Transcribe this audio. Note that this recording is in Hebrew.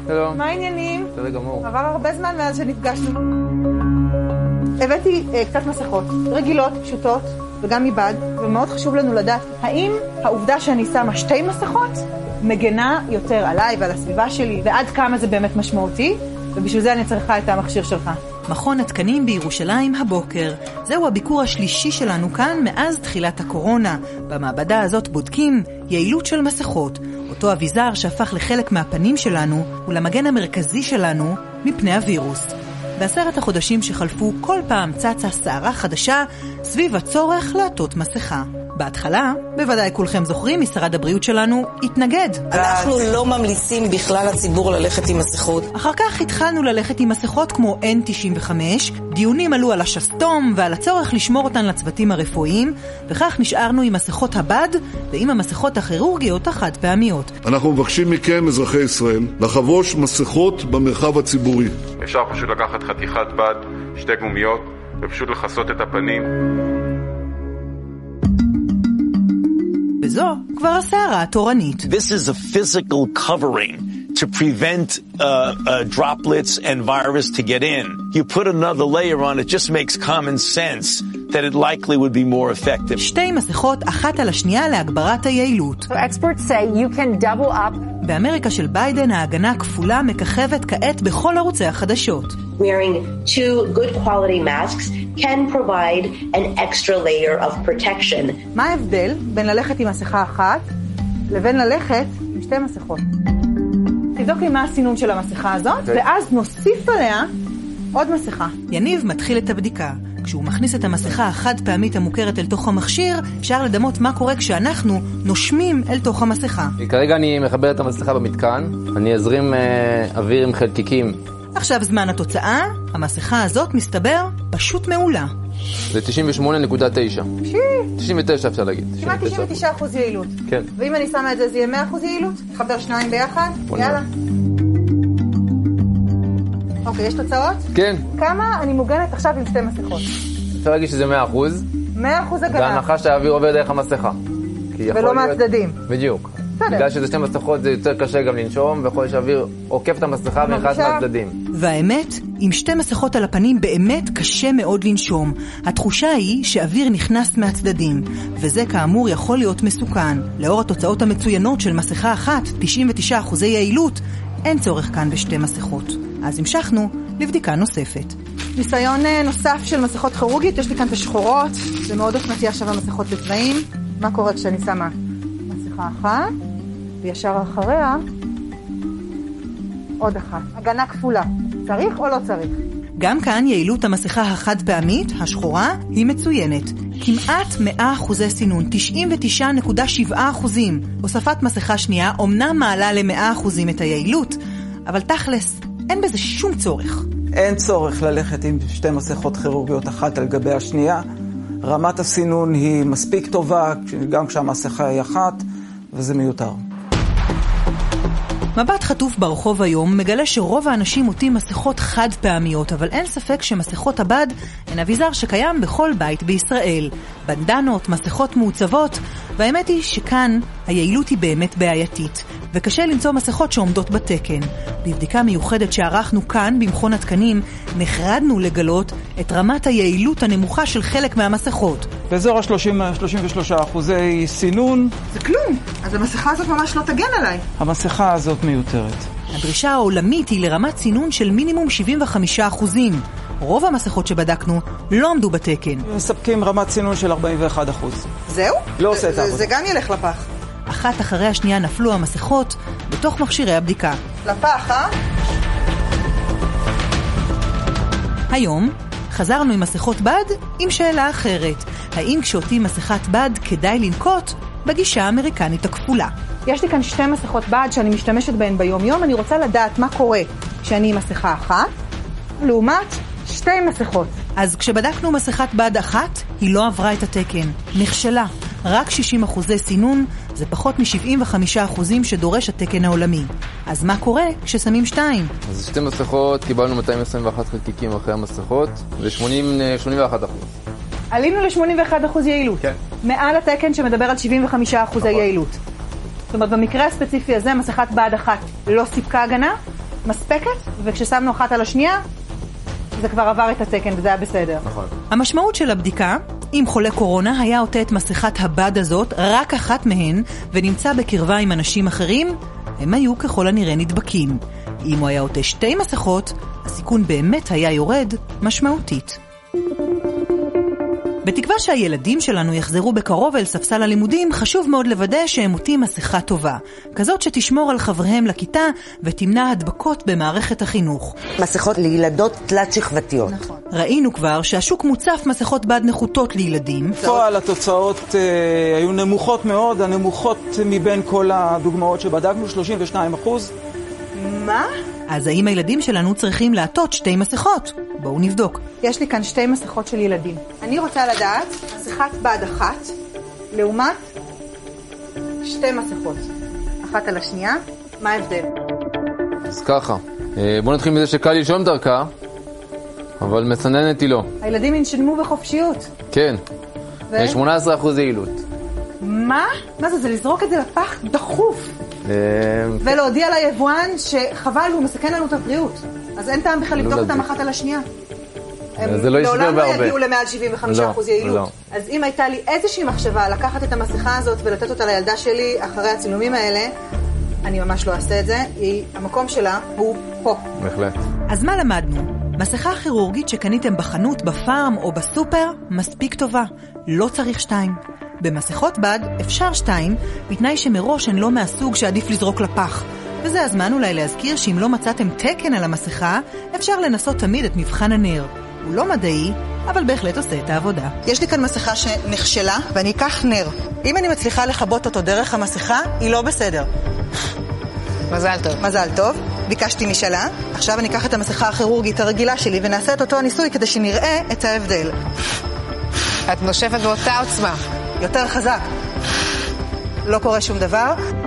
שלום. מה העניינים? בסדר גמור. עבר הרבה זמן מאז שנפגשנו. הבאתי קצת מסכות, רגילות, פשוטות, וגם מבד, ומאוד חשוב לנו לדעת, האם העובדה שאני שמה 2 מסכות מגנה יותר עליי ועל הסביבה שלי, ועד כמה זה באמת משמעותי, ובשביל זה אני צריכה את המכשיר שלך. מכון התקנים בירושלים הבוקר. זהו הביקור השלישי שלנו כאן מאז תחילת הקורונה. במעבדה הזאת בודקים יעילות של מסכות, אותו אביזר שהפך לחלק מהפנים שלנו ולמגן המרכזי שלנו מפני הווירוס. ב10 החודשים שחלפו כל פעם צצה סערה חדשה סביב הצורך לעטות מסכה. בהתחלה, בוודאי כולכם זוכרים, משרד הבריאות שלנו התנגד. אנחנו לא ממליצים בכלל לציבור ללכת עם מסכות. אחר כך התחלנו ללכת עם מסכות כמו N95, דיונים עלו על השסתום ועל הצורך לשמור אותן לצוותים הרפואיים, וכך נשארנו עם מסכות הבד ועם המסכות הכירורגיות החד פעמיות. אנחנו מבקשים מכם, אזרחי ישראל, לחבוש מסכות במרחב הציבורי. אפשר פשוט לקחת חתיכת בד, 2 גומיות, ופשוט לחסות את הפנים. וזו כבר הסערה התורנית. This is a physical covering to prevent droplets and virus to get in. You put another layer on, it just makes common sense that it likely would be more effective. 2 מסכות אחת על השנייה להגברת היעילות. So experts say you can double up. באמריקה של ביידן ההגנה הכפולה מככבת כעת בכל ערוצי החדשות. Wearing 2 good quality masks can provide an extra layer of protection. מה ההבדל בין ללכת עם מסכה אחת לבין ללכת עם 2 מסכות? תבדוק לי מה הסינון של המסכה הזאת, ואז נוסיף עליה עוד מסכה. יניב מתחיל את הבדיקה. כשהוא מכניס את המסכה החד פעמית המוכרת אל תוך המכשיר, אפשר לדמות מה קורה כשאנחנו נושמים אל תוך המסכה. כרגע אני מחבר את המסכה במתקן, אני אזרים אוויר עם חלקיקים. עכשיו זמן התוצאה, המסכה הזאת מסתבר פשוט מעולה. זה 98.9. 99 אפשר להגיד. כמעט 99% יעילות. כן. ואם אני שמה את זה, זה יהיה 100% יעילות? חבר 2 ביחד? יאללה. אוקיי, יש תוצאות? כן. כמה אני מוגנת עכשיו עם 2 מסכות? אפשר להגיד שזה 100%. 100% הגנה. וההנחה שהאוויר עובר דרך המסכה. ולא מהצדדים. בדיוק. בגלל שזה 2 מסכות זה יותר קשה גם לנשום, ויכול להיות שהאוויר עוקף את המסכה ונכנס מהצדדים. והאמת, עם 2 מסכות על הפנים באמת קשה מאוד לנשום. התחושה היא שאוויר נכנס מהצדדים, וזה כאמור יכול להיות מסוכן. לאור התוצאות המצוינות של מסכה אחת, 99% יעילות, אין צורך כאן ב2 מסכות. אז המשכנו לבדיקה נוספת. ניסיון נוסף של מסכות כירורגית, יש לי כאן את השחורות, זה מאוד אופנתי עכשיו המסכות בצבעים. מה קורה כשאני שמה מסכה אחת, וישר אחריה עוד אחת. הגנה כפולה. צריך או לא צריך? גם כאן יעילות המסכה החד פעמית, השחורה, היא מצוינת. כמעט 100% סינון, 99.7%. הוספת מסכה שנייה אומנם מעלה ל100% את היעילות, אבל תכלס, אין בזה שום צורך. אין צורך ללכת עם 2 מסכות כירורגיות אחת על גבי השנייה. רמת הסינון היא מספיק טובה, גם כשהמסכה היא אחת, וזה מיותר. מבט חטוף ברחוב היום מגלה שרוב האנשים עוטים מסכות חד פעמיות, אבל אין ספק שמסכות הבד הן אביזר שקיים בכל בית בישראל. בנדנות, מסכות מעוצבות, והאמת היא שכאן היעילות היא באמת בעייתית, וקשה למצוא מסכות שעומדות בתקן. בבדיקה מיוחדת שערכנו כאן במכון התקנים, נחרדנו לגלות את רמת היעילות הנמוכה של חלק מהמסכות. באזור ה-33% סינון. זה כלום, אז המסכה הזאת ממש לא תגן עליי. המסכה הזאת מיותרת. הדרישה העולמית היא לרמת סינון של מינימום 75%. רוב המסכות שבדקנו לא עמדו בתקן. מספקים רמת סינון של 41%. זהו? לא עושה את העבודה. זה גם ילך לפח. אחת אחרי השנייה נפלו המסכות בתוך מכשירי הבדיקה. לפח, היום חזרנו עם מסכות בד עם שאלה אחרת. האם כשעוטים מסכת בד כדאי לנקוט בגישה האמריקנית הכפולה? יש לי כאן 2 מסכות בד שאני משתמשת בהן ביום יום. אני רוצה לדעת מה קורה כשאני עם מסכה אחת לעומת 2 מסכות. אז כשבדקנו מסכת בד אחת, היא לא עברה את התקן. נכשלה. רק 60% סינון, זה פחות מ-75% שדורש התקן העולמי. אז מה קורה כששמים 2? אז 2 מסכות, קיבלנו 221 חלקיקים אחרי המסכות, ו-81%. עלינו ל-81% יעילות. כן. מעל התקן שמדבר על 75% היעילות. זאת אומרת, במקרה הספציפי הזה, מסכת בד אחת לא סיפקה הגנה, מספקת, וכששמנו אחת על השנייה, זה כבר עבר את התקן וזה היה בסדר. נכון. המשמעות של הבדיקה, אם חולה קורונה היה עוטה את מסכת הבד הזאת, רק אחת מהן, ונמצא בקרבה עם אנשים אחרים, הם היו ככל הנראה נדבקים. אם הוא היה עוטה 2 מסכות, הסיכון באמת היה יורד משמעותית. בתקווה שהילדים שלנו יחזרו בקרוב אל ספסל הלימודים, חשוב מאוד לוודא שהם עוטים מסכה טובה, כזאת שתשמור על חבריהם לכיתה ותמנע הדבקות במערכת החינוך. מסכות לילדות תלת שכבתיות. נכון. ראינו כבר שהשוק מוצף מסכות בד נחותות לילדים. בפועל התוצאות היו נמוכות מאוד, הנמוכות מבין כל הדוגמאות שבדקנו, 32%. מה? אז האם הילדים שלנו צריכים לעטות 2 מסכות? בואו נבדוק. יש לי כאן 2 מסכות של ילדים. אני רוצה לדעת, מסכת בד אחת, לעומת 2 מסכות. אחת על השנייה, מה ההבדל? אז ככה, בואו נתחיל מזה שקל לנשום דרכה, אבל מסננת היא לא. הילדים ינשמו בחופשיות. כן, 18% יעילות. מה? מה זה? זה לזרוק את זה לפח דחוף. ולהודיע ליבואן שחבל הוא מסכן לנו את הבריאות. אז אין טעם בכלל לבדוק אותם אחת על השנייה. זה לא ישבר בהרבה. לעולם לא יגיעו למעל 75% יעילות. אז אם הייתה לי איזושהי מחשבה לקחת את המסכה הזאת ולתת אותה לילדה שלי אחרי הצילומים האלה, אני ממש לא אעשה את זה. המקום שלה הוא פה. בהחלט. אז מה למדנו? מסכה כירורגית שקניתם בחנות, בפארם או בסופר, מספיק טובה. לא צריך 2. במסכות בד אפשר 2, בתנאי שמראש הן לא מהסוג שעדיף לזרוק לפח. וזה הזמן אולי להזכיר שאם לא מצאתם תקן על המסכה, אפשר לנסות תמיד את מבחן הנר. הוא לא מדעי, אבל בהחלט עושה את העבודה. יש לי כאן מסכה שנכשלה, ואני אקח נר. אם אני מצליחה לחבות אותו דרך המסכה, היא לא בסדר. מזל טוב. מזל טוב. ביקשתי משלה. עכשיו אני אקח את המסכה הכירורגית הרגילה שלי, ונעשה את אותו הניסוי כדי שנראה את ההבדל. את נושפת באותה עוצמה. יותר חזק. לא קורה שום דבר.